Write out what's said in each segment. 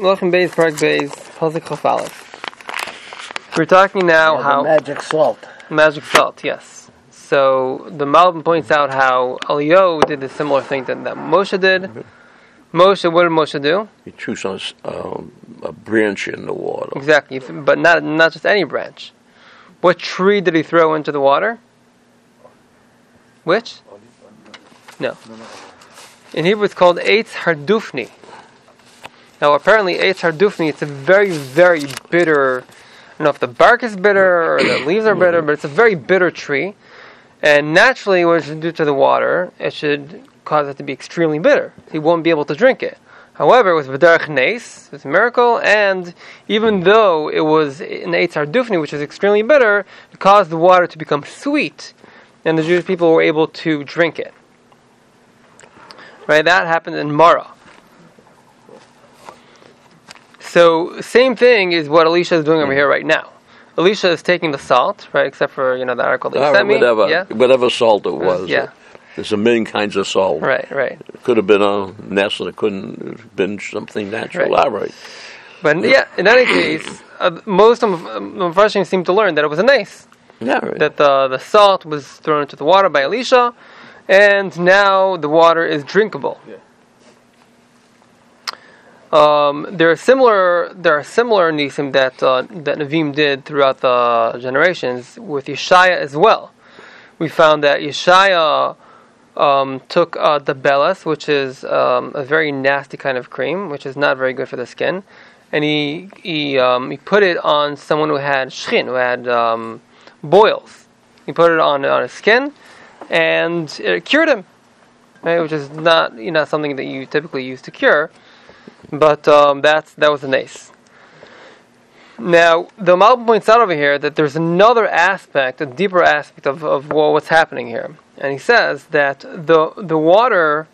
Welcome, Beis, Park Beis, Pasuk Chaf Aleph. We're talking now how magic salt. Magic salt, yes. So the Malbim points out how Eliyahu did a similar thing that Moshe did. Moshe, what did Moshe do? He threw a branch in the water. Exactly, but not just any branch. What tree did he throw into the water? Which? No. In Hebrew, it's called Eitz Hardufni. Now, apparently, Eitz Hardufni, it's a very, very bitter. I don't know if the bark is bitter or the leaves are bitter, but it's a very bitter tree. And naturally, what it should do to the water, it should cause it to be extremely bitter. He won't be able to drink it. However, it was V'derech Nes, it was a miracle, and even though it was an Eitz Hardufni, which is extremely bitter, it caused the water to become sweet, and the Jewish people were able to drink it. Right, that happened in Mara. So, same thing is what Elisha is doing over here right now. Elisha is taking the salt, right, except for, the article that you sent me. Whatever salt it was. Yeah. There's a million kinds of salt. Right. It could have been a nest, and it couldn't have been something natural. Right. All right. But in any case, most of the Mepharshim seem to learn that it was a nace. Yeah, right. That the salt was thrown into the water by Elisha, and now the water is drinkable. Yeah. There are similar nisim that Nevi'im did throughout the generations with Yeshaya as well. We found that Yeshaya took the belas, which is a very nasty kind of cream, which is not very good for the skin, and he put it on someone who had shchin, who had boils. He put it on his skin, and it cured him, right? Which is not something that you typically use to cure. But that was a nace. Now, the Malbim points out over here that there's another aspect, a deeper aspect of what's happening here. And he says that the water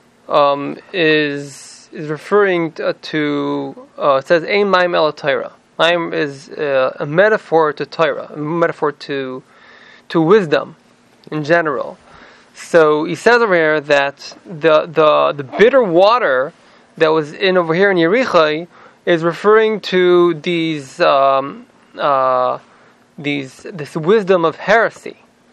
is referring to it says Ein Maim Ela Torah. Maim is a metaphor to Torah, a metaphor to wisdom in general. So he says over here that the bitter water that was over here in Yerichai is referring to this wisdom of heresy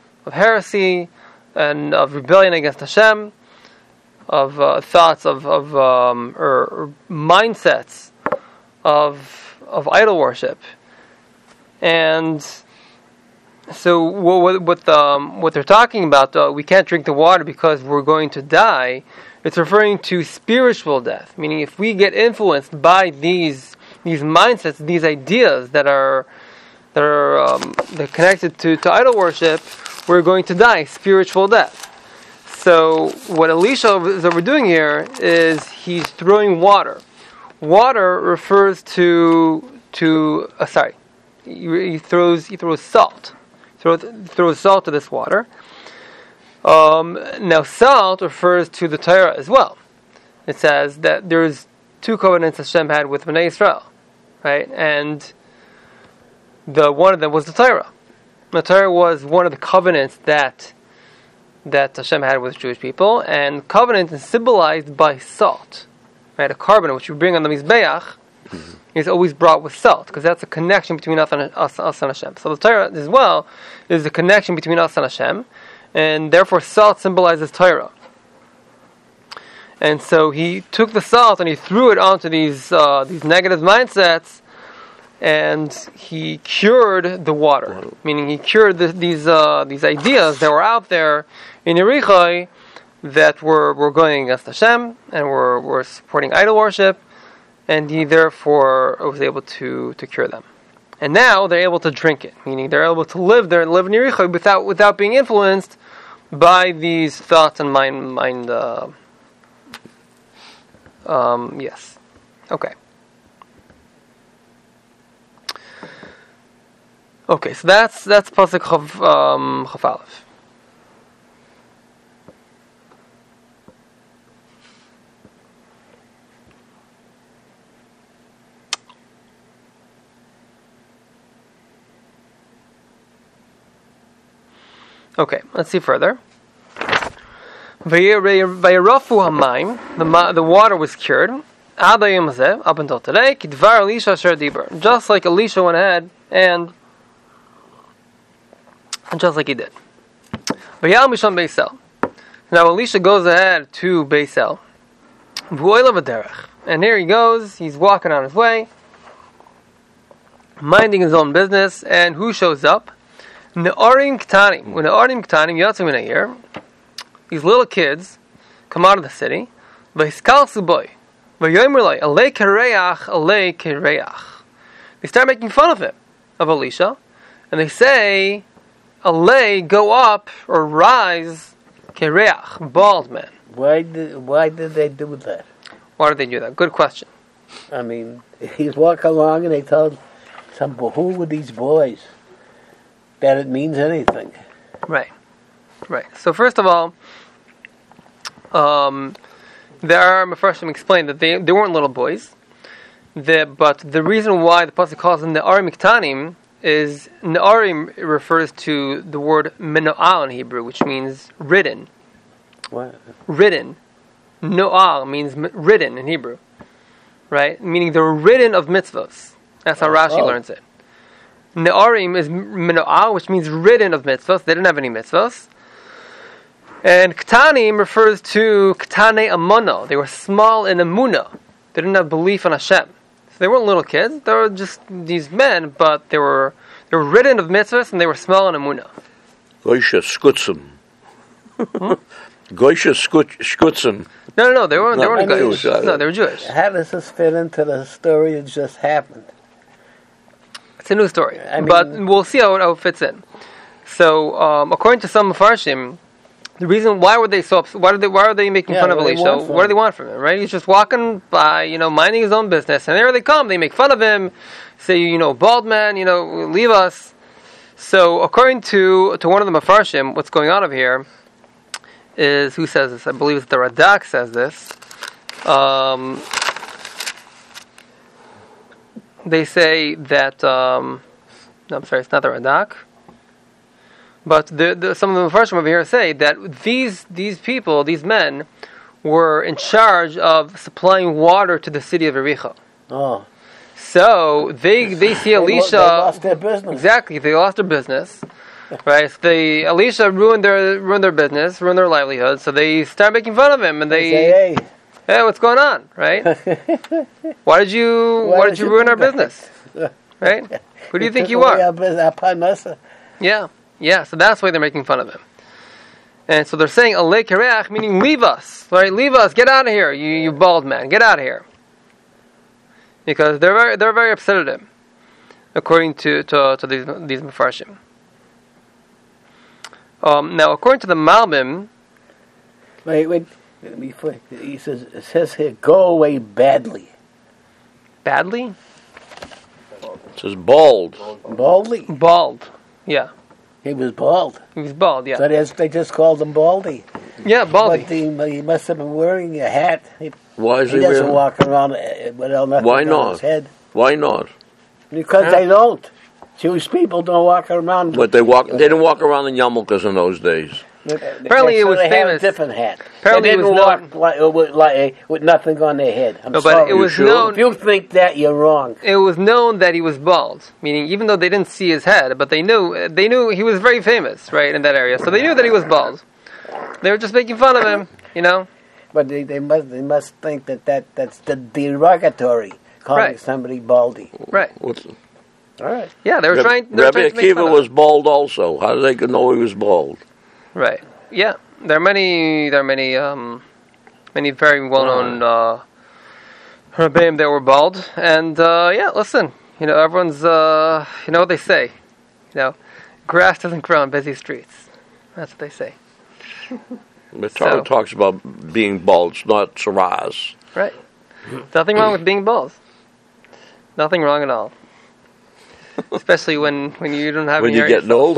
and of rebellion against Hashem, of thoughts or mindsets of idol worship, and so what they're talking about, we can't drink the water because we're going to die. It's referring to spiritual death, meaning if we get influenced by these mindsets, these ideas that are connected to idol worship, we're going to die spiritual death. So what Elisha is overdoing here is he's throwing water. Water refers to he throws salt. Throws salt to this water. Now, salt refers to the Torah as well. It says that there's two covenants Hashem had with Bnei Israel, right? And one of them was the Torah. The Torah was one of the covenants that Hashem had with Jewish people, and covenant is symbolized by salt, right? A carbon which you bring on the Mizbeach is always brought with salt, because that's a connection between us and Hashem. So the Torah as well is a connection between us and Hashem, and therefore salt symbolizes Torah. And so he took the salt and he threw it onto these negative mindsets, and he cured the water. Meaning he cured these ideas that were out there in Yerichai that were going against Hashem and were supporting idol worship, and he therefore was able to cure them. And now they're able to drink it, meaning they're able to live there and live in Yerichai without being influenced by these thoughts and mind. Yes. Okay. Okay, so that's Pasuk Chaf Aleph. Okay, let's see further. Vayirafu hamayim, the water was cured. Adayim Hazeh, up until today, Kidvar Elisha Asher Dibar. Just like Elisha went ahead and just like he did. V'yal Misham Beisel. Now Elisha goes ahead to Beisel. V'oila v'derech. And here he goes, he's walking on his way, minding his own business, and who shows up? Ne'arim Ktanim. When Ne'arim Ktanim, Yotzim in a year, these little kids come out of the city, V'hiskal Suboy, V'yomer Loi, Alei Kereach, Alei Kereach. They start making fun of him, of Elisha, and they say, Alei, go up, or rise, Kereach, bald man. Why did they do that? Why did they do that? Good question. I mean, he's walking along and they told who were these boys? That it means anything. Right. So first of all, there are Mefarshim explained that they weren't little boys. But the reason why the pasuk calls them Ne'arim Ktanim is Ne'arim refers to the word Meno'al in Hebrew, which means ridden. What? Ridden. No'al means ridden in Hebrew. Right? Meaning they were ridden of mitzvahs. That's how Rashi learns it. Ne'arim is Meno'al, which means ridden of mitzvahs. They didn't have any mitzvahs. And Ktanim refers to Ktane Amono. They were small in Amunah. They didn't have belief in Hashem. So they weren't little kids. They were just these men, but they were ridden of mitzvahs and they were small in Amunah. Goisha Skutzim. Goisha Skutzim. No, they weren't Jewish. No, they were Jewish. How does this fit into the story that just happened? It's a new story, but we'll see how it fits in. So, according to some Mefarshim, the reason why were they so upset? Why are they making fun of Elisha? What do they want from him? Right? He's just walking by, minding his own business, and there they come. They make fun of him, say, bald man, leave us. So, according to one of the Mefarshim, what's going on over here is, who says this? I believe it's the Radak says this. They say that, no, I'm sorry, it's not the Radak. But some of the Mefarshim over here say that these people, these men, were in charge of supplying water to the city of Yericho. Oh. So they see Elisha. They lost their business. Exactly, they lost their business. Right, so Elisha ruined their business, ruined their livelihood. So they start making fun of him, and they say, hey, what's going on? Right? Why did you ruin our business? Right? Who do you think you are? Yeah. So that's why they're making fun of him. And so they're saying Alei Kereach, meaning leave us, right? Leave us, get out of here, you bald man, get out of here. Because they're very upset at him, according to these Mefarshim. Now, according to the Malbim, wait. Before it says here, go away badly. Badly? It says bald. Baldly? Bald. Yeah. He was bald. He was bald, yeah. So they just called him Baldy. Yeah, Baldy. But he must have been wearing a hat. Why is he doesn't wearing? walk around with nothing on his head. Why not? Because they don't. Jewish people don't walk around. But they didn't walk around in yarmulkes in those days. Apparently, it was they famous. Had a different hat. Apparently, they didn't walk with nothing on their head. I'm sorry. But it was known. If you think that, you're wrong. It was known that he was bald, meaning even though they didn't see his head, but they knew he was very famous, right, in that area. So they knew that he was bald. They were just making fun of him, But they must think that's the derogatory, calling somebody baldy. Right. All right. Yeah, they were trying. Rabbi Akiva was bald also. How did they know he was bald? Right. Yeah. There are many very well-known Rebbeim that were bald, and listen, everyone's what they say, grass doesn't grow on busy streets. That's what they say. The Torah talks about being bald, it's not saraz. Right. Nothing wrong with being bald. Nothing wrong at all. Especially when you don't have when any you're getting older.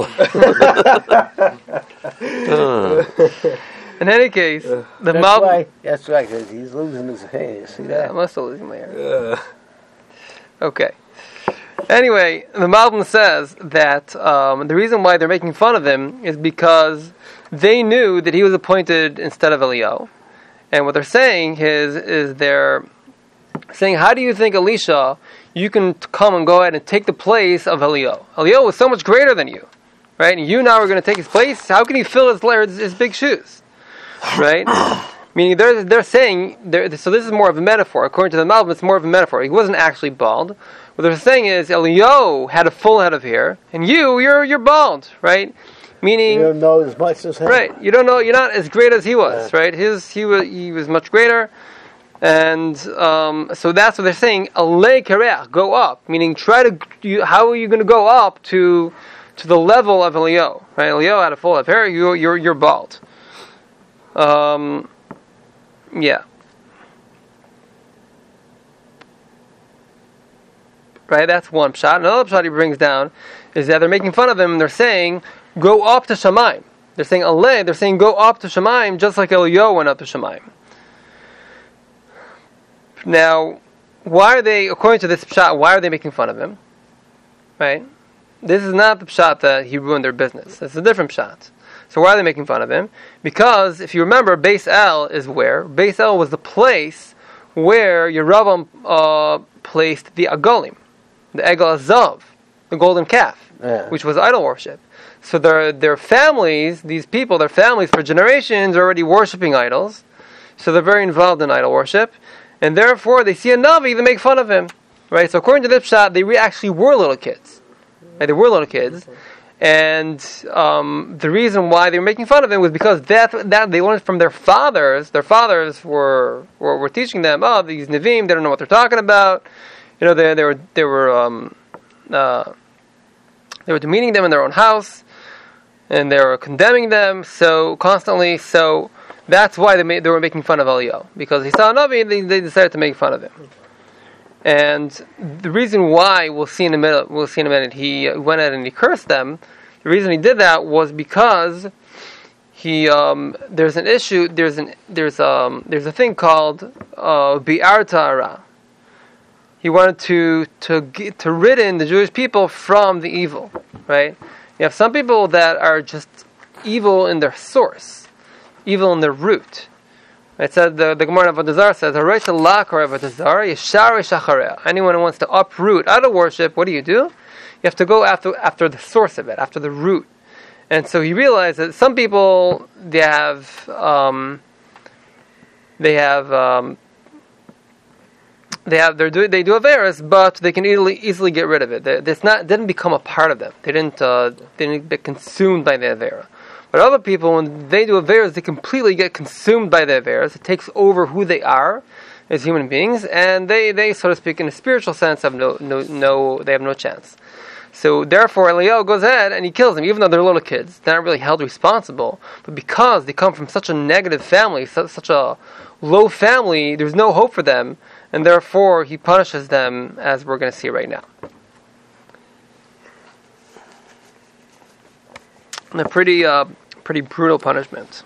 In any case, that's right, because he's losing his hair. See that? I'm also losing my hair. Okay. Anyway, the Malbim says that the reason why they're making fun of him is because they knew that he was appointed instead of Eliyahu. And what they're saying is they're saying, how do you think, Elisha, you can come and go ahead and take the place of Eliyahu? Eliyahu was so much greater than you, right? And you now are going to take his place? How can he fill his big shoes, right? Meaning they're saying, so this is more of a metaphor. According to the Malbim, it's more of a metaphor. He wasn't actually bald. What they're saying is, Eliyahu had a full head of hair, and you're bald, right? Meaning, you don't know as much as him. Right. You don't know. You're not as great as he was. Right. He was much greater, and so that's what they're saying. Alei kareach, go up. Meaning, how are you going to go up to the level of Eliyahu? Right. Eliyahu had a full head of hair. You're bald. Yeah. Right. That's one pshat. Another pshat he brings down is that they're making fun of him. And they're saying, go up to Shamayim. They're saying Aleh, they're saying go up to Shamayim, just like Eliyahu went up to Shamayim. Now, according to this pshat, why are they making fun of him? Right? This is not the pshat that he ruined their business. It's a different pshat. So why are they making fun of him? Because, if you remember, Beis El is where? Beis El was the place where Yeravam placed the Agolim, the Egel Azav, the golden calf, which was idol worship. So their families, these people, their families for generations are already worshipping idols. So they're very involved in idol worship. And therefore, they see a Navi, they make fun of him. Right? So according to this shot, they actually were little kids. Right? They were little kids. And the reason why they were making fun of him was because that they learned from their fathers. Their fathers were teaching them, these Nevi'im, they don't know what they're talking about. You know, they were demeaning them in their own house, and they were condemning them constantly. So that's why they were making fun of Eliyahu, because he saw a Navi. They decided to make fun of him. And the reason why we'll see in a minute. He went out and he cursed them. The reason he did that was because there's an issue. There's a thing called bi'ar ta'ara. He wanted to rid in the Jewish people from the evil, right? You have some people that are just evil in their source, evil in their root. It said the Gemara in Avodah Zarah says, anyone who wants to uproot out of worship, what do? You have to go after the source of it, after the root. And so he realized that some people they do Averis, but they can easily get rid of it. Didn't become a part of them. They didn't get consumed by the Avera. But other people, when they do Averis, they completely get consumed by the Averis. It takes over who they are as human beings, and they so to speak, in a spiritual sense, have no chance. So therefore, Eliyahu goes ahead and he kills them, even though they're little kids. They're not really held responsible, but because they come from such a negative family, such a low family, there's no hope for them, and therefore he punishes them, as we're going to see right now. And a pretty brutal punishment.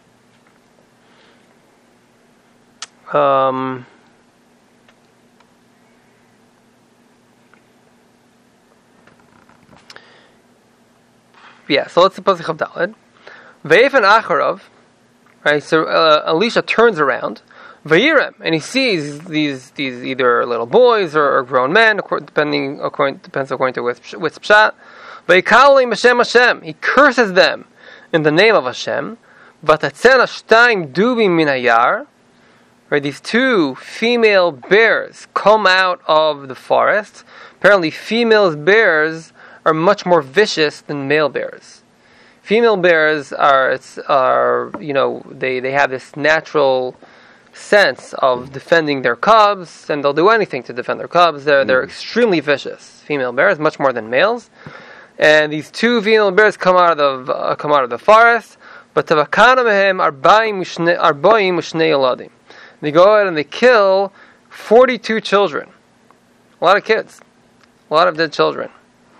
So let's suppose Chav Daled. Ve'efen acharov, right? So Elisha turns around, Vayirem, and he sees these either little boys or grown men, depends according to which pshat. Ve'ikalim Hashem Hashem, he curses them in the name of Hashem. Vatatzena shtayim dubim min hayar, right? These two female bears come out of the forest. Apparently, female bears are much more vicious than male bears. Female bears are they have this natural sense of defending their cubs, and they'll do anything to defend their cubs. They're extremely vicious. Female bears, much more than males. And these two female bears come out of the forest. But tavakana mehem arbaim mishnei yeladim. They go out and they kill 42 children. A lot of kids, a lot of dead children.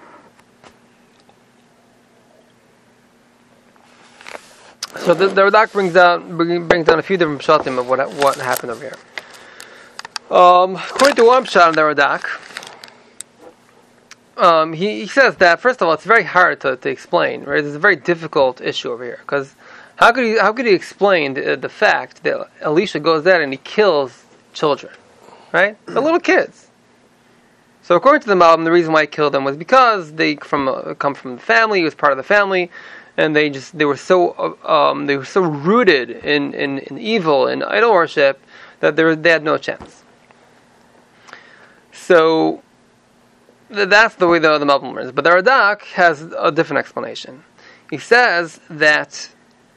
So the Radak brings down a few different pshatim of what happened over here. According to one pshat in the Radak, he says that first of all it's very hard to explain. Right, it's a very difficult issue over here, because how could he explain the fact that Elisha goes there and he kills children? right? They're little kids. So according to the Malbim, the reason why he killed them was because they come from the family. He was part of the family, and they were so rooted in evil and idol worship that they had no chance. So that's the way the Malbim learns. But the Radak has a different explanation. He says that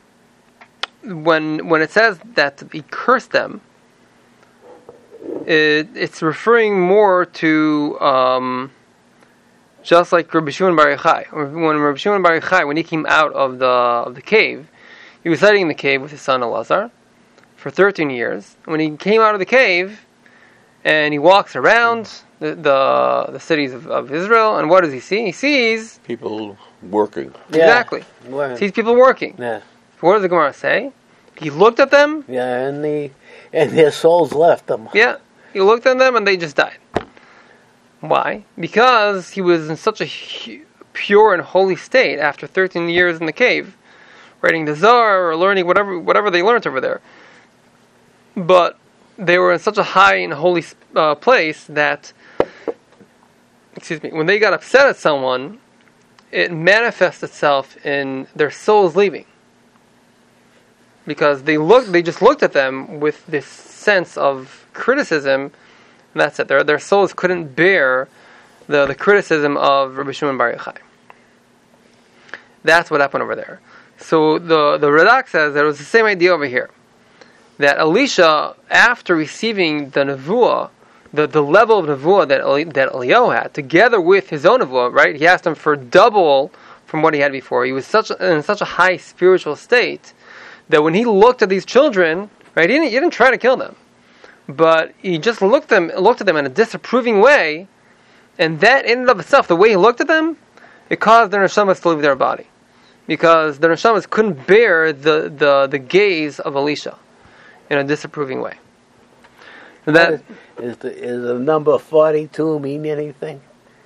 when it says that he cursed them, it's referring more to just like Rabbi Shimon Bar Yochai. When Rabbi Shimon Bar Yochai, when he came out of the cave, he was hiding in the cave with his son Elazar for 13 years. When he came out of the cave and he walks around the cities of Israel, and what does he see? He sees people working. Exactly. Yeah. Sees people working. Yeah. What does the Gemara say? He looked at them. Yeah, and their souls left them. Yeah, he looked at them and they just died. Why? Because he was in such a pure and holy state after 13 years in the cave, writing the Zohar or learning whatever they learned over there. But they were in such a high and holy place that, when they got upset at someone, it manifests itself in their souls leaving. Because they just looked at them with this sense of criticism, and that's it. Their souls couldn't bear the criticism of Rabbi Shimon Bar Yochai. That's what happened over there. So the Radak says that it was the same idea over here. That Elisha, after receiving the nevuah, the level of nevuah that Eliyahu had, together with his own nevuah, right? He asked him for double from what he had before. He was in such a high spiritual state that when he looked at these children, right, he didn't try to kill them, but he just looked at them in a disapproving way, and that in and of itself, the way he looked at them, it caused their neshamas to leave their body, because their neshamas couldn't bear the gaze of Elisha in a disapproving way. And that is the number 42 mean anything?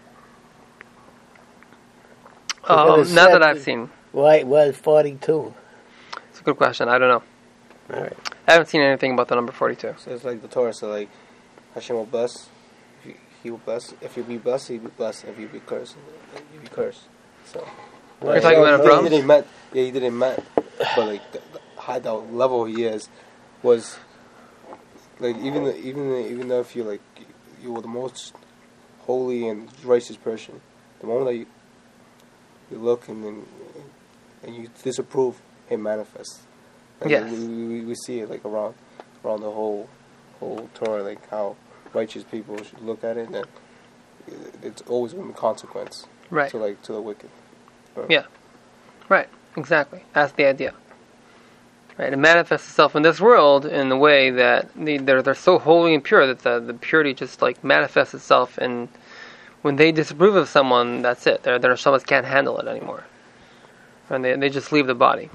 Not that I've seen. Why it was 42? It's a good question. I don't know. All right. I haven't seen anything about the number 42. So it's like the Torah. So like Hashem will bless. He will bless. If you be blessed, he will be blessed. If you be cursed, you be cursed. So. You're talking about Abraham? He didn't meant. But like the high the level he is was like even though if you were the most holy and righteous person, the moment that you look and you disapprove, it manifests. Like yes. We see it like around the whole Torah, like how righteous people should look at it, and it's always going to be consequence. Right. To the wicked. Right. Yeah. Right. Exactly. That's the idea. Right. It manifests itself in this world in the way that they're so holy and pure that the purity just like manifests itself, and when they disapprove of someone, that's it. Their neshamas can't handle it anymore, and they just leave the body.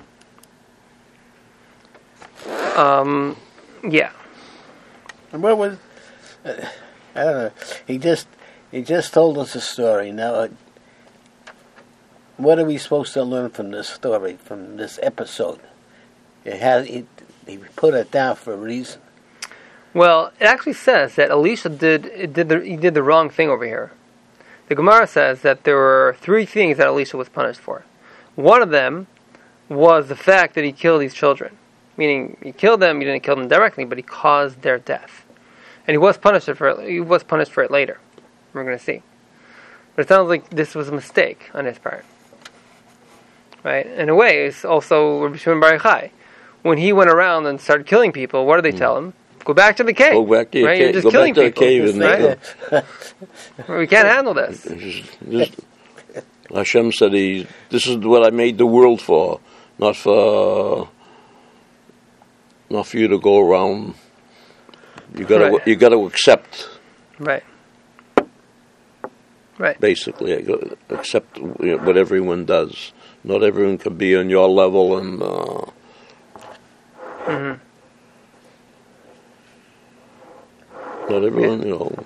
Yeah. And what was? I don't know. He just told us a story. Now, what are we supposed to learn from this story, from this episode? He put it down for a reason. Well, it actually says that Elisha did the wrong thing over here. The Gemara says that there were 3 things that Elisha was punished for. One of them was the fact that he killed these children. Meaning, he killed them, he didn't kill them directly, but he caused their death. And he was punished for it later. We're going to see. But it sounds like this was a mistake on his part. Right? In a way, it's also Rabbi Shimon Bar Yochai. When he went around and started killing people, what did they tell him? Go back to the cave. Go back to your right? cave. You're just killing people. Right? We can't handle this. Hashem said, "This is what I made the world for, not for you to go around. You got to accept." Right. Right. Basically, accept what everyone does. Not everyone can be on your level, and not everyone,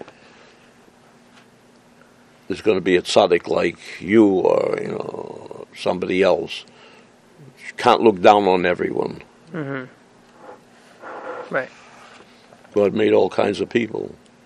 there's going to be a tzaddik like you or somebody else. You can't look down on everyone. Mm-hmm. Right. God made all kinds of people.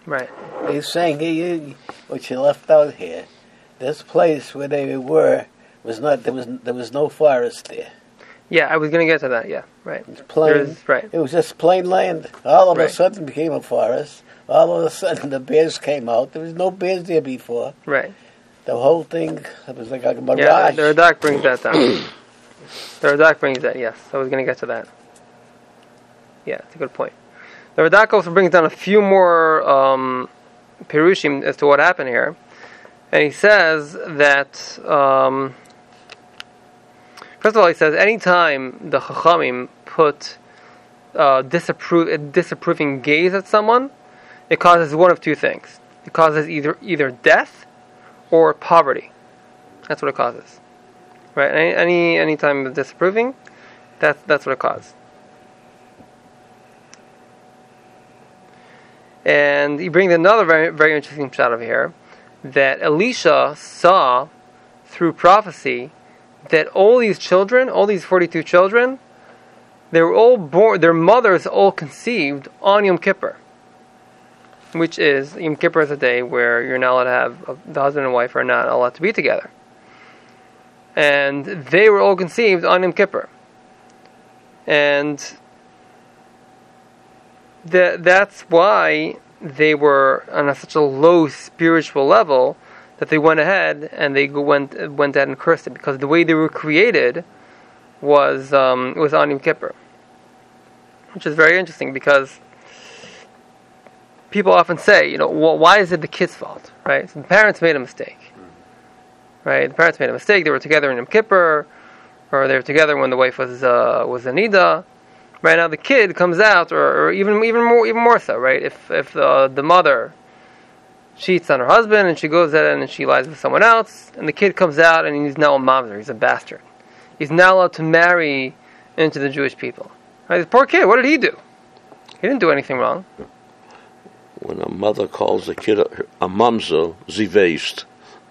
Right. He's saying what you left out here. This place where they were was not. There was no forest there. Yeah, I was going to get to that. Yeah, right. It was plain. Right. It was just plain land. All of Right. a sudden became a forest. All of a sudden the bears came out. There was no bears there before. Right. The whole thing, it was like a mirage. Yeah, the Radak brings that down. The Radak brings that, yes. I was going to get to that. Yeah, it's a good point. The Radak also brings down a few more Pirushim as to what happened here. And he says that, first of all, he says, anytime the Chachamim put disapproving gaze at someone, it causes one of two things. It causes either death or poverty. That's what it causes. Right? Any time of disapproving, that's what it causes. And he brings another very, very interesting shot over here, that Elisha saw through prophecy that all these children, all these 42 children, they were all born, their mothers all conceived on Yom Kippur, which is, Yom Kippur is a day where you're not allowed to have, the husband and wife are not allowed to be together. And they were all conceived on Yom Kippur. And that's why they were on such a low spiritual level that they went ahead and they went ahead and cursed it, because the way they were created was on Yom Kippur, which is very interesting, because people often say, well, why is it the kid's fault, right? So the parents made a mistake, right? The parents made a mistake. They were together in Yom Kippur, or they were together when the wife was Anida. Right now, the kid comes out, or even more so, right? If the mother cheats on her husband and she goes ahead and she lies with someone else, and the kid comes out and he's now a mamzer, he's a bastard. He's not allowed to marry into the Jewish people. Right? This poor kid, what did he do? He didn't do anything wrong. When a mother calls a kid a mamzer, sie weist.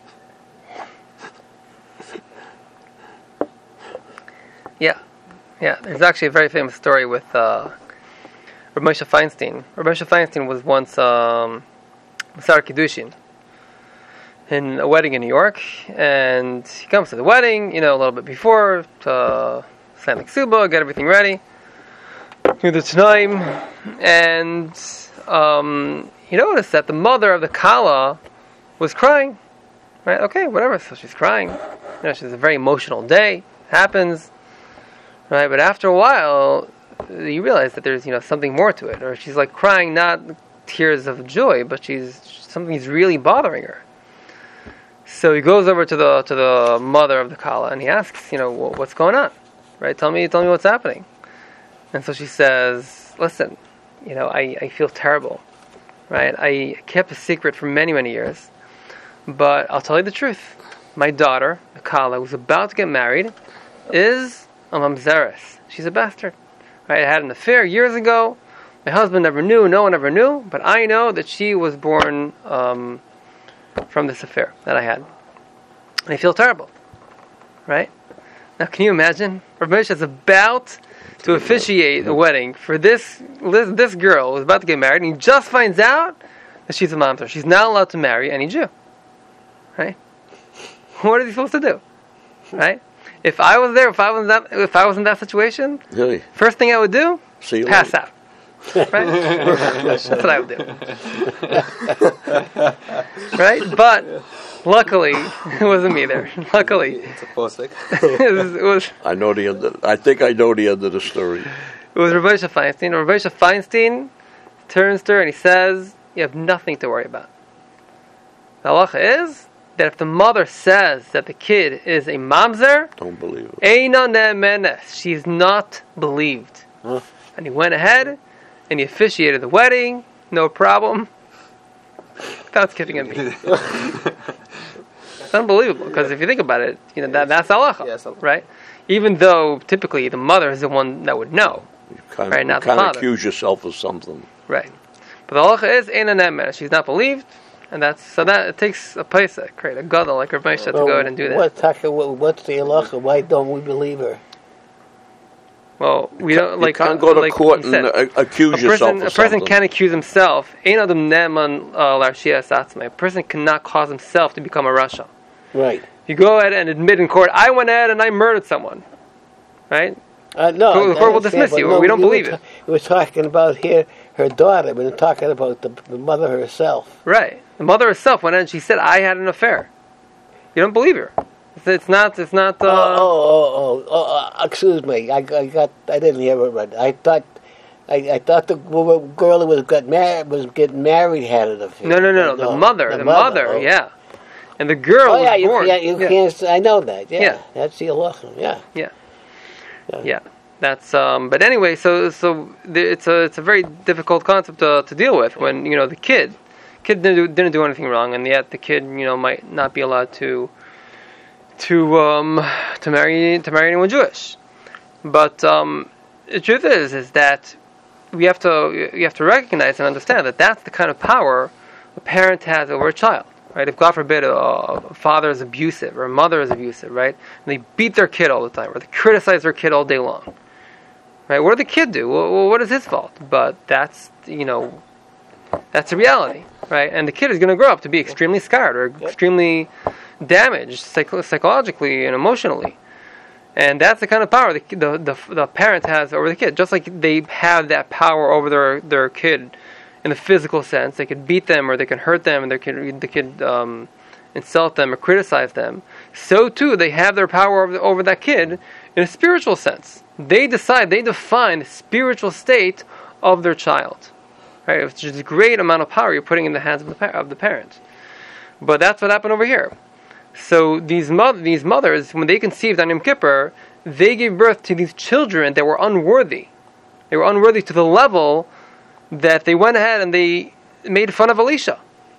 Yeah, there's actually a very famous story with Rav Moshe Feinstein. Rav Moshe Feinstein was once Masar Kiddushin in a wedding in New York, and he comes to the wedding, a little bit before, to slam the ksuba, get everything ready, do the Tanaim, and he noticed that the mother of the Kala was crying. Right? Okay, whatever, so she's crying. She's a very emotional day, happens. Right, but after a while, you realize that there's something more to it, or she's like crying, not tears of joy, but something's really bothering her. So he goes over to the mother of the Kala and he asks, what's going on, right? Tell me what's happening. And so she says, listen, I feel terrible, right? I kept a secret for many, many years, but I'll tell you the truth. My daughter, the Kala, who's about to get married, is a mamzeres. She's a bastard. Right? I had an affair years ago. My husband never knew. No one ever knew. But I know that she was born from this affair that I had. And I feel terrible. Right? Now, can you imagine? Rav Moshe is about to officiate a wedding for this girl who's about to get married, and he just finds out that she's a mamzer. She's not allowed to marry any Jew. Right? What is he supposed to do? Right? If I was there, if I was in that situation, Really? First thing I would do, pass out. Right? That's what I would do. Right? But luckily, it wasn't me there. Luckily, It's a posik. it was I know the end. I think I know the end of the story. Rav Moshe Feinstein. Rav Moshe Feinstein turns to her and he says, "You have nothing to worry about. The halacha is that if the mother says that the kid is a mamzer, Don't believe it. eina ne'emenes, she's not believed." Huh? And he went ahead and he officiated the wedding, no problem, without skipping a beat. It's unbelievable, because if you think about it, that's halacha, Yes, halacha. right? Even though typically the mother is the one that would know, You kind Right, of, not the father. accuse yourself of something. right? But the halacha is eina ne'emenes, she's not believed. And that it takes a pesach, right? A gadol like Rav Moshe to go ahead and do that. What's the halacha? Why don't we believe her? Well, we don't You like. can't go to like court you and said, accuse yourself of a person something. can't accuse himself. Ein adam ne'eman l'arshiyas atzmai. A person cannot cause himself to become a rasha. Right. You go ahead and admit in court, I went ahead and I murdered someone. Right? No, The court will dismiss you. We don't believe it. We're talking about here her daughter. We're talking about the mother herself. Right. The mother herself went in and she said, I had an affair. You don't believe her. It's not. Excuse me. I didn't hear it right. I thought the girl who was getting married had an affair. No. The mother. Oh. Yeah. And the girl was born. You can't. I know that. Yeah. That's the halacha. Yeah. That's but anyway, so it's a very difficult concept to deal with when the kid didn't do anything wrong, and yet the kid might not be allowed to marry anyone Jewish. But the truth is that you have to recognize and understand that that's the kind of power a parent has over a child. Right? If God forbid a father is abusive or a mother is abusive, right? And they beat their kid all the time, or they criticize their kid all day long. Right? What did the kid do? Well, what is his fault? But that's the reality, right? And the kid is going to grow up to be extremely scarred or extremely damaged psychologically and emotionally. And that's the kind of power the parent has over the kid. Just like they have that power over their kid in the physical sense, they could beat them or they can hurt them, and the kid insult them or criticize them. So too, they have their power over that kid in a spiritual sense. They define the spiritual state of their child. Right? It's just a great amount of power you're putting in the hands of the parent. But that's what happened over here. So these mothers, when they conceived on Yom Kippur, they gave birth to these children that were unworthy. They were unworthy to the level that they went ahead and they made fun of Elisha.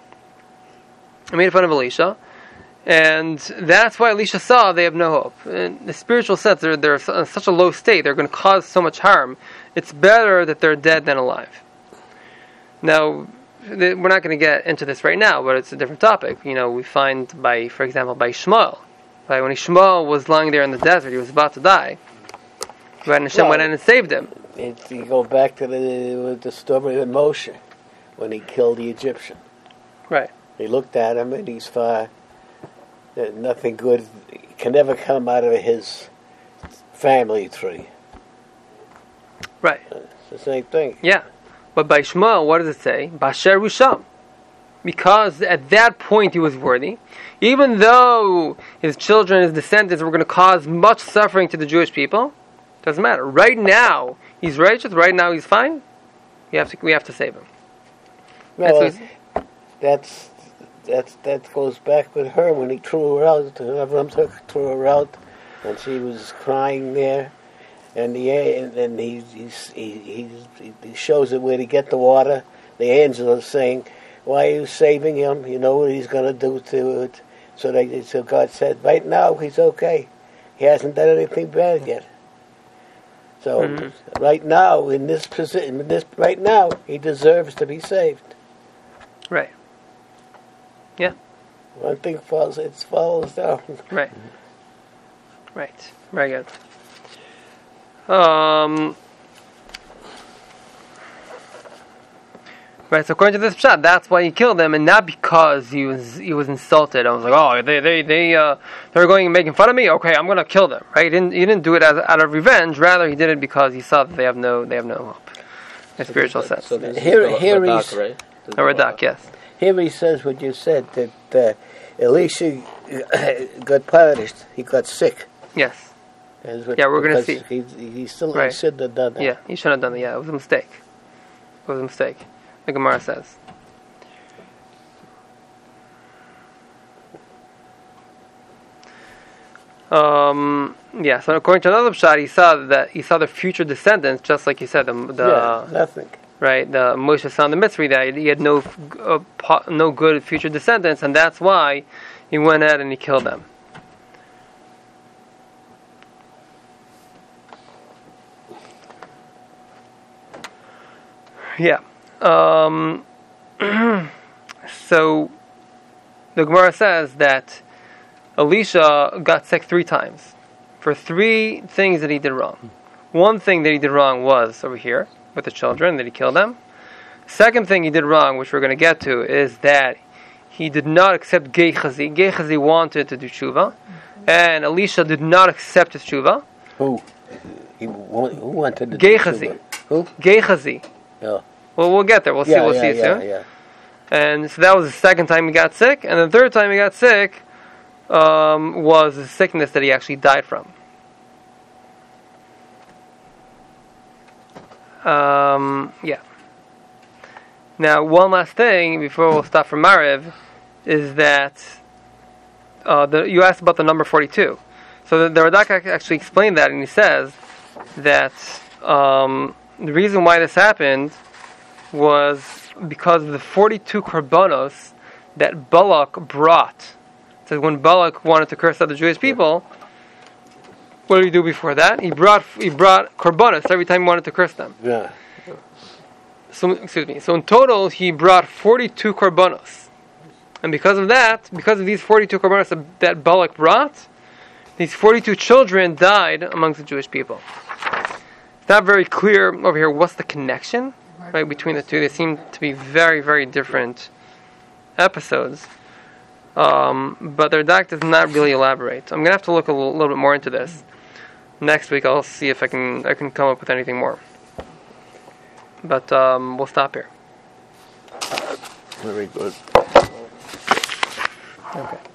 And that's why Elisha saw they have no hope. In the spiritual sense, they're in such a low state, they're going to cause so much harm. It's better that they're dead than alive. Now, we're not going to get into this right now, but it's a different topic. We find for example, by Shmuel. Right? When Shmuel was lying there in the desert, he was about to die. And Hashem went in and saved him. You go back to the story of Moshe, when he killed the Egyptian. Right. He looked at him and he's nothing good can never come out of his family tree. Right. It's the same thing. Yeah. But by Shmuel, what does it say? Basher Rusham. Because at that point he was worthy. Even though his children, his descendants were going to cause much suffering to the Jewish people, doesn't matter. Right now, he's righteous. Right now, he's fine. We have to save him. Well, that goes back with her when he threw her out. Avram threw her out, and she was crying there. And he shows it where to get the water. The angel is saying, "Why are you saving him? You know what he's going to do to it." So God said, "Right now he's okay. He hasn't done anything bad yet. So right now in this position, right now he deserves to be saved." Right. Yeah. One thing follows down. Right. Right. Very good. Right, so according to this pshat, that's why he killed them, and not because he was insulted. I was like, oh, they're going and making fun of me. Okay, I'm going to kill them. Right? He didn't do it out of revenge. Rather, he did it because he saw that they have no hope in spiritual sense. So this Here is he's Radak, right? A Radak, yes. Here he says what you said, that Elisha got punished. He got sick. Yes. Yeah, we're going to see. He still Right. shouldn't have done that. Yeah, he shouldn't have done that. Yeah, it was a mistake. The Gemara says. Yeah, so according to another pshat, he saw the future descendants, just like he said, Nothing. right? The Moshe saw in the Mitzri that he had no good future descendants, and that's why he went out and he killed them. Yeah. So the Gemara says that Elisha got sick 3 times for 3 things that he did wrong. One thing that he did wrong was over here with the children, that he killed them. Second thing he did wrong, which we're going to get to, is that he did not accept Gehazi. Gehazi wanted to do tshuva, and Elisha did not accept his tshuva. Who? Who wanted to Gehazi. do Who? Gehazi. Yeah. Well, we'll get there. We'll see soon. Yeah. And so that was the second time he got sick. And the third time he got sick was a sickness that he actually died from. Yeah. Now, one last thing before we'll stop for Mariv is that you asked about the number 42. So the Radak actually explained that, and he says that the reason why this happened was because of the 42 korbanos that Balak brought. So when Balak wanted to curse out the Jewish people, what did he do before that? He brought korbanos every time he wanted to curse them. Yeah. So in total, he brought 42 korbanos. And because of these 42 korbanos that Balak brought, these 42 children died amongst the Jewish people. It's not very clear over here what's the connection, right, between the two. They seem to be very, very different episodes. But their doc does not really elaborate. I'm going to have to look a little bit more into this. Next week I'll see if I can come up with anything more. But we'll stop here. Very good. Okay.